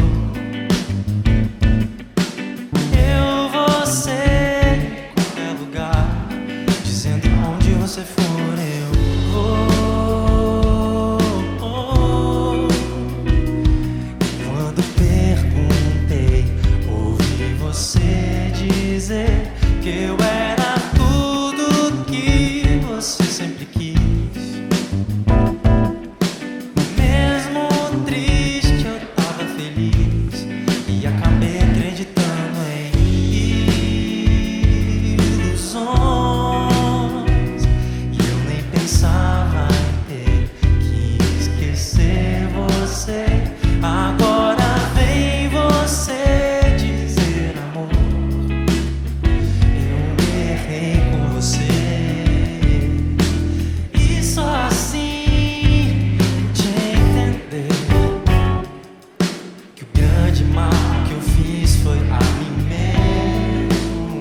Eu, você, em qualquer lugar, dizendo onde você for, eu vou. Quando perguntei, ouvi você dizer que eu era tudo que você sempre quis. Mesmo triste, eu tava feliz e acabei acreditando em ilusões. E eu nem pensava em ter que esquecer você. Agora vem você dizer, amor, eu errei com você. E só assim te entender que o grande mal que eu fiz foi a mim mesmo.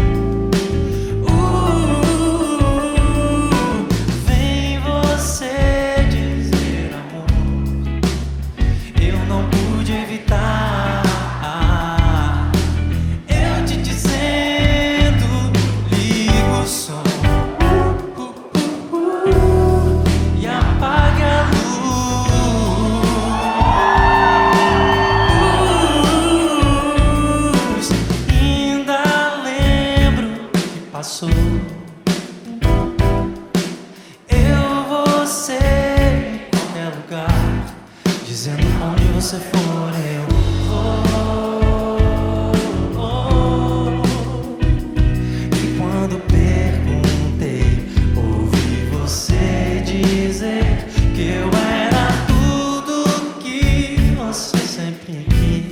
Vem você dizer, amor, eu não pude evitar. Eu te dizendo, liga o som e apague a luz. Ainda lembro que passou. Eu, você, em qualquer lugar, dizendo onde você for, eu vou. E quando perguntei, ouvi você dizer que eu era tudo que você sempre quis.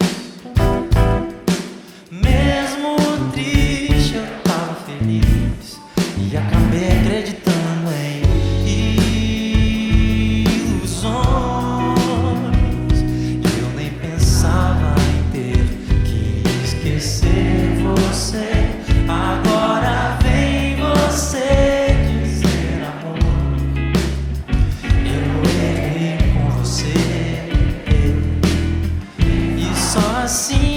Mesmo triste, eu tava feliz e acabei acreditando em ilusões. E eu nem pensava em ter que esquecer você. Agora vem você dizer, amor, eu errei com você. E só assim